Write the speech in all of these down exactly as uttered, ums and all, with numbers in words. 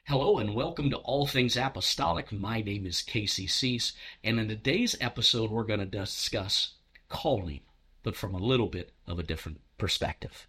Hello and welcome to All Things Apostolic. My name is Casey Cease, and in today's episode we're going to discuss calling, but from a little bit of a different perspective.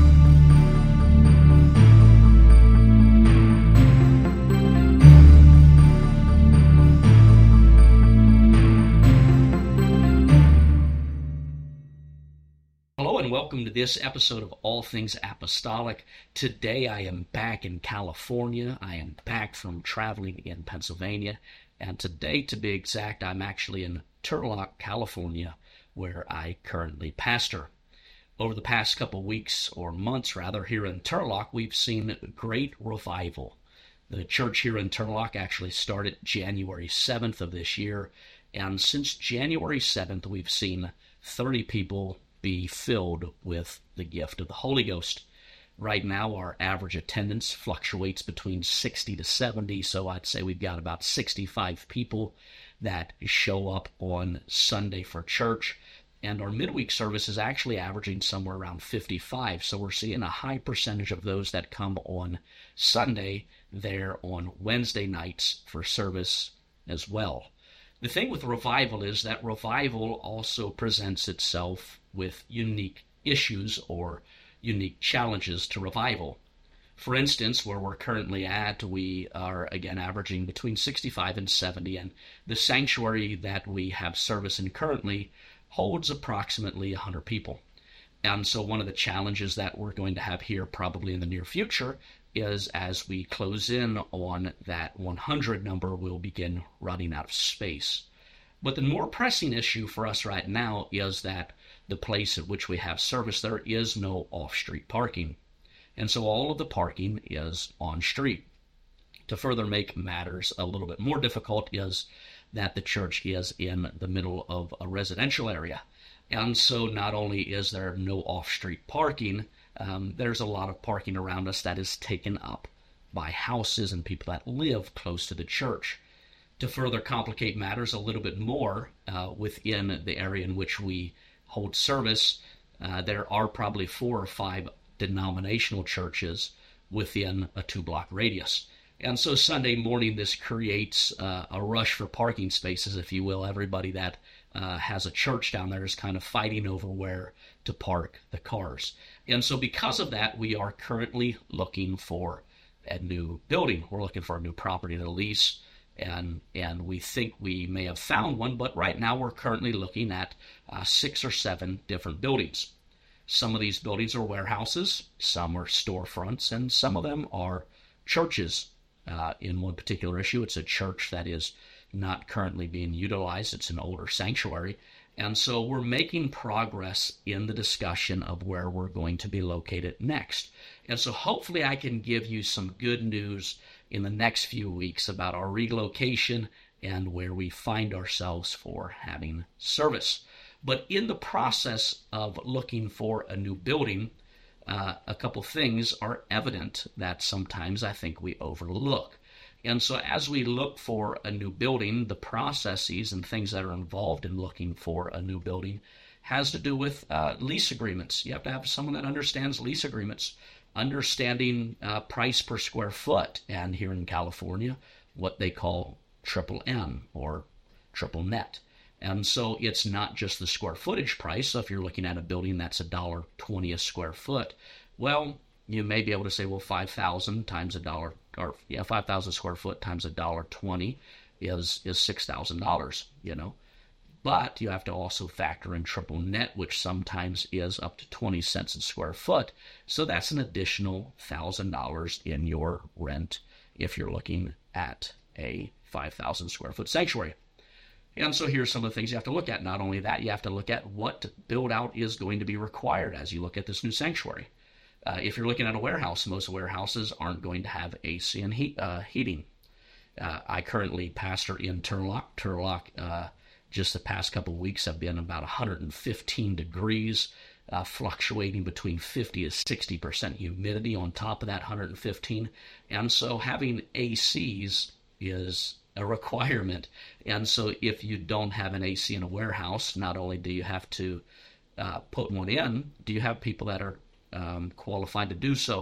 Hello and welcome to this episode of All Things Apostolic. Today I am back in California. I am back from traveling in Pennsylvania. And today, to be exact, I'm actually in Turlock, California, where I currently pastor. Over the past couple weeks, or months rather, here in Turlock, we've seen great revival. The church here in Turlock actually started January seventh of this year. And since January seventh, we've seen thirty people be filled with the gift of the Holy Ghost. Right now, our average attendance fluctuates between sixty to seventy, so I'd say we've got about sixty-five people that show up on Sunday for church, and our midweek service is actually averaging somewhere around fifty-five, so we're seeing a high percentage of those that come on Sunday there on Wednesday nights for service as well. The thing with revival is that revival also presents itself with unique issues or unique challenges to revival. For instance, where we're currently at, we are again averaging between sixty-five and seventy, and the sanctuary that we have service in currently holds approximately one hundred people. And so one of the challenges that we're going to have here probably in the near future is as we close in on that one hundred number, we'll begin running out of space. But the more pressing issue for us right now is that the place at which we have service, there is no off-street parking. And so all of the parking is on-street. To further make matters a little bit more difficult is that the church is in the middle of a residential area. And so not only is there no off-street parking, um, there's a lot of parking around us that is taken up by houses and people that live close to the church. To further complicate matters a little bit more, uh, within the area in which we hold service, uh, there are probably four or five denominational churches within a two-block radius. And so Sunday morning, this creates uh, a rush for parking spaces, if you will. Everybody that uh, has a church down there is kind of fighting over where to park the cars. And so because of that, we are currently looking for a new building. We're looking for a new property to lease. And and we think we may have found one, but right now we're currently looking at uh, six or seven different buildings. Some of these buildings are warehouses, some are storefronts, and some of them are churches. Uh, in one particular issue, it's a church that is not currently being utilized. It's an older sanctuary. And so we're making progress in the discussion of where we're going to be located next. And so hopefully I can give you some good news in the next few weeks about our relocation and where we find ourselves for having service. But in the process of looking for a new building, uh, a couple things are evident that sometimes I think we overlook. And so as we look for a new building, the processes and things that are involved in looking for a new building has to do with uh, lease agreements. You have to have someone that understands lease agreements, understanding uh, price per square foot, and here in California, what they call triple N or triple net. And so it's not just the square footage price. So if you're looking at a building that's a dollar twenty a square foot, well, you may be able to say, well, five thousand times a dollar, or yeah, five thousand square foot times a dollar twenty is is six thousand dollars, you know. But you have to also factor in triple net, which sometimes is up to twenty cents a square foot. So that's an additional one thousand dollars in your rent if you're looking at a five thousand square foot sanctuary. And so here's some of the things you have to look at. Not only that, you have to look at what build out is going to be required as you look at this new sanctuary. Uh, if you're looking at a warehouse, most warehouses aren't going to have A C and heat, uh, heating. Uh, I currently pastor in Turlock. Turlock, uh, just the past couple of weeks have been about one hundred fifteen degrees, uh, fluctuating between fifty to sixty percent humidity on top of that one hundred fifteen. And so having A Cs is a requirement. And so if you don't have an A C in a warehouse, not only do you have to uh, put one in, do you have people that are um, qualified to do so?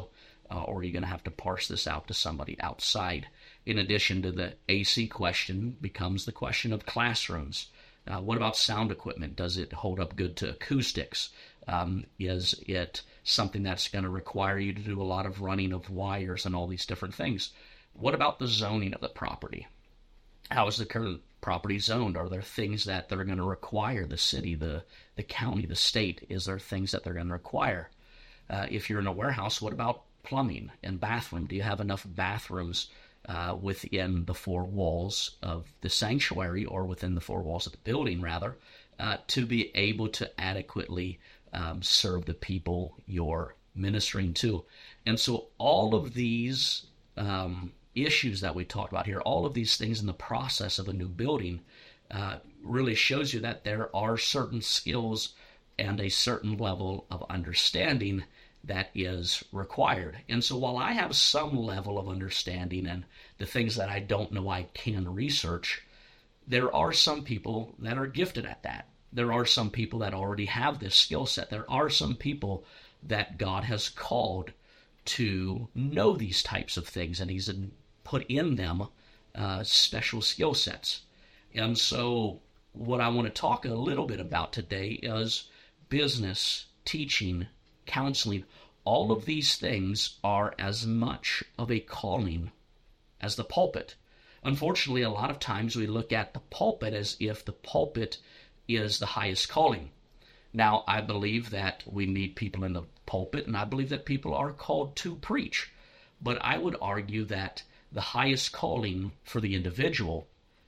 uh, or are you going to have to parse this out to somebody outside? In addition to the A C question becomes the question of classrooms. Uh, what about sound equipment? Does it hold up good to acoustics? Um, is it something that's going to require you to do a lot of running of wires and all these different things? What about the zoning of the property? How is the current property zoned? Are there things that they're going to require the city, the, the county, the state? Is there things that they're going to require? Uh, if you're in a warehouse, what about plumbing and bathroom? Do you have enough bathrooms uh, within the four walls of the sanctuary, or within the four walls of the building, rather, uh, to be able to adequately um, serve the people you're ministering to? And so all of these um, issues that we talked about here, all of these things in the process of a new building, uh, really shows you that there are certain skills and a certain level of understanding that is required. And so while I have some level of understanding and the things that I don't know I can research, there are some people that are gifted at that. There are some people that already have this skill set. There are some people that God has called to know these types of things, and he's put in them uh, special skill sets. And so what I want to talk a little bit about today is business, teaching, counseling. All of these things are as much of a calling as the pulpit. Unfortunately, a lot of times we look at the pulpit as if the pulpit is the highest calling. Now, I believe that we need people in the pulpit, and I believe that people are called to preach. But I would argue that the highest calling for the individual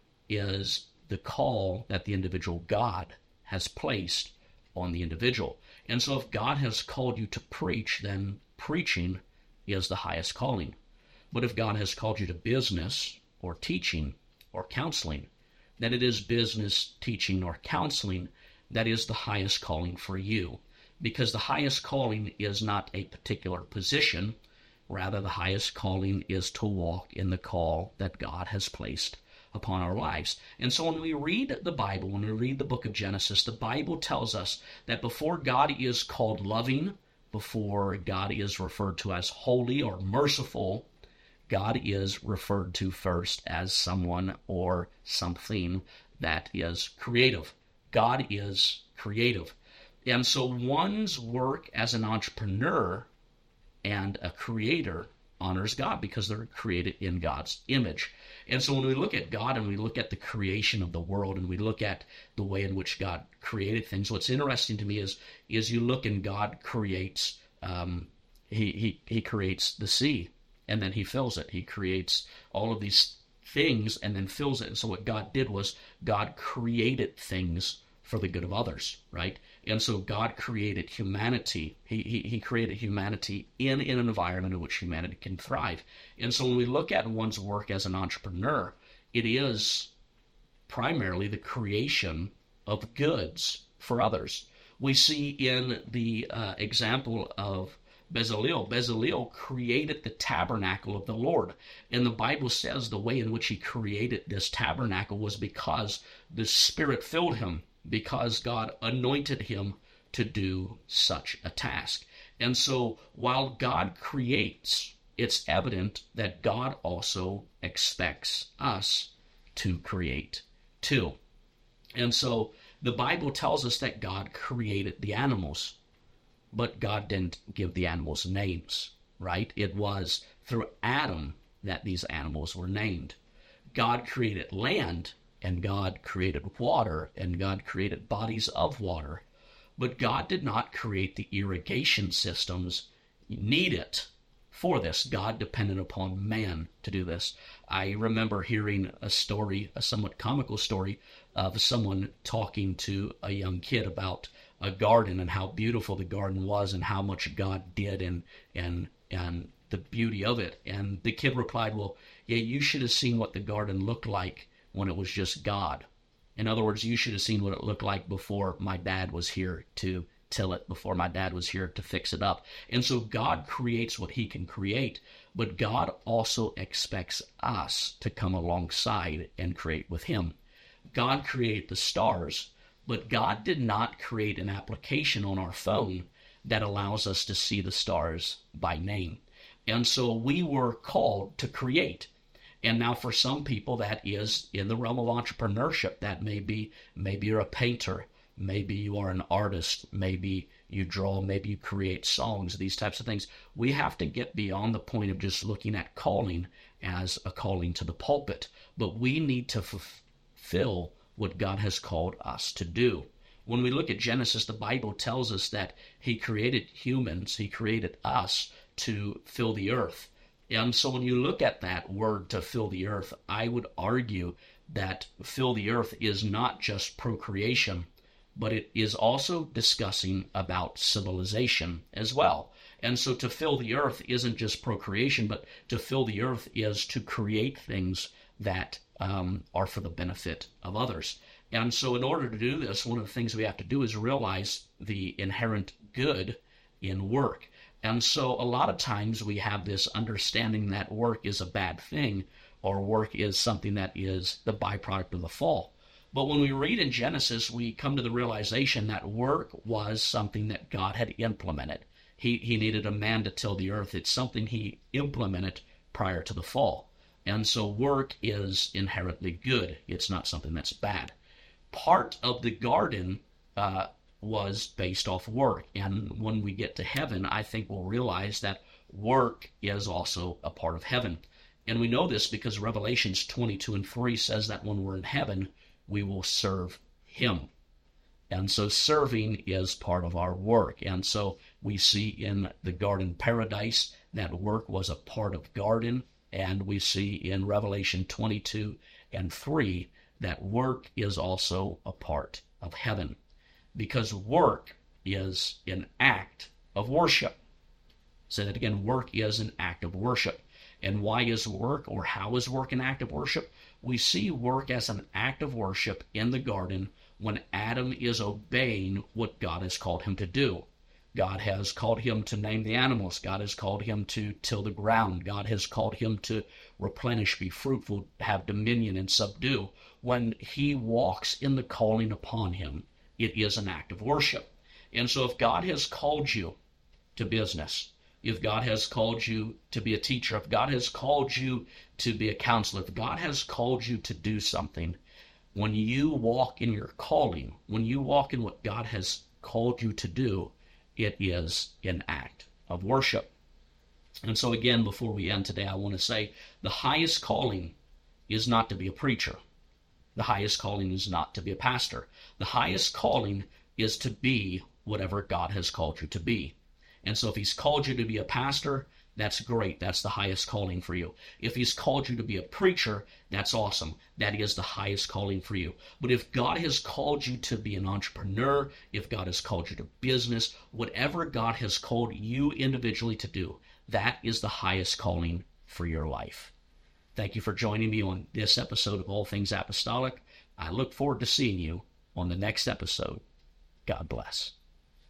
is the call that the individual God has placed on the individual. And so if God has called you to preach, then preaching is the highest calling. But if God has called you to business or teaching or counseling, then it is business, teaching, or counseling that is the highest calling for you. Because the highest calling is not a particular position. Rather, the highest calling is to walk in the call that God has placed upon our lives. And so when we read the Bible, when we read the book of Genesis, the Bible tells us that before God is called loving, before God is referred to as holy or merciful, God is referred to first as someone or something that is creative. God is creative. And so one's work as an entrepreneur and a creator honors God because they're created in God's image. And so when we look at God and we look at the creation of the world and we look at the way in which God created things, what's interesting to me is is you look and God creates um, he he he creates the sea and then he fills it. He creates all of these things and then fills it. And so what God did was God created things for the good of others, right? And so God created humanity. He, he, he created humanity in, in an environment in which humanity can thrive. And so when we look at one's work as an entrepreneur, it is primarily the creation of goods for others. We see in the uh, example of Bezalel. Bezalel created the tabernacle of the Lord. And the Bible says the way in which he created this tabernacle was because the Spirit filled him, because God anointed him to do such a task. And so while God creates, it's evident that God also expects us to create too. And so the Bible tells us that God created the animals, but God didn't give the animals names, right? It was through Adam that these animals were named. God created land, and God created water, and God created bodies of water. But God did not create the irrigation systems needed for this. God depended upon man to do this. I remember hearing a story, a somewhat comical story, of someone talking to a young kid about a garden and how beautiful the garden was and how much God did and and and the beauty of it. And the kid replied, well, yeah, you should have seen what the garden looked like when it was just God. In other words, you should have seen what it looked like before my dad was here to till it, before my dad was here to fix it up. And so God creates what he can create, but God also expects us to come alongside and create with him. God created the stars, but God did not create an application on our phone that allows us to see the stars by name. And so we were called to create. And now for some people that is in the realm of entrepreneurship. That may be, maybe you're a painter, maybe you are an artist, maybe you draw, maybe you create songs, these types of things. We have to get beyond the point of just looking at calling as a calling to the pulpit, but we need to fulfill what God has called us to do. When we look at Genesis, the Bible tells us that he created humans, he created us to fill the earth. And so when you look at that word to fill the earth, I would argue that fill the earth is not just procreation, but it is also discussing about civilization as well. And so to fill the earth isn't just procreation, but to fill the earth is to create things that um, are for the benefit of others. And so in order to do this, one of the things we have to do is realize the inherent good in work. And so a lot of times we have this understanding that work is a bad thing, or work is something that is the byproduct of the fall. But when we read in Genesis, we come to the realization that work was something that God had implemented. He, he needed a man to till the earth. It's something he implemented prior to the fall. And so work is inherently good. It's not something that's bad. Part of the garden uh, was based off work. And when we get to heaven, I think we'll realize that work is also a part of heaven. And we know this because Revelations twenty-two and three says that when we're in heaven, we will serve him. And so serving is part of our work. And so we see in the garden paradise that work was a part of garden. And we see in Revelation twenty-two and three that work is also a part of heaven. Because work is an act of worship. Say that again, work is an act of worship. And why is work, or how is work an act of worship? We see work as an act of worship in the garden when Adam is obeying what God has called him to do. God has called him to name the animals. God has called him to till the ground. God has called him to replenish, be fruitful, have dominion, and subdue. When he walks in the calling upon him, it is an act of worship. And so if God has called you to business, if God has called you to be a teacher, if God has called you to be a counselor, if God has called you to do something, when you walk in your calling, when you walk in what God has called you to do, it is an act of worship. And so again, before we end today, I want to say the highest calling is not to be a preacher. The highest calling is not to be a pastor. The highest calling is to be whatever God has called you to be. And so if he's called you to be a pastor, that's great. That's the highest calling for you. If he's called you to be a preacher, that's awesome. That is the highest calling for you. But if God has called you to be an entrepreneur, if God has called you to business, whatever God has called you individually to do, that is the highest calling for your life. Thank you for joining me on this episode of All Things Apostolic. I look forward to seeing you on the next episode. God bless.